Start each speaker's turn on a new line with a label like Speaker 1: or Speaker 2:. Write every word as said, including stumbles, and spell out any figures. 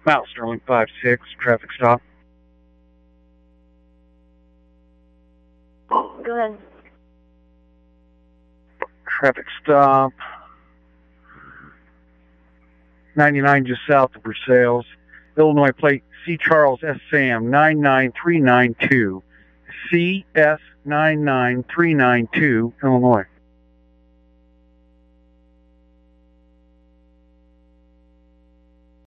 Speaker 1: Mount Sterling five six, traffic stop.
Speaker 2: Go ahead.
Speaker 1: Traffic stop. ninety-nine just south of Versailles. Illinois plate C. Charles S. Sam nine nine three nine two. C S nine nine three nine two, Illinois.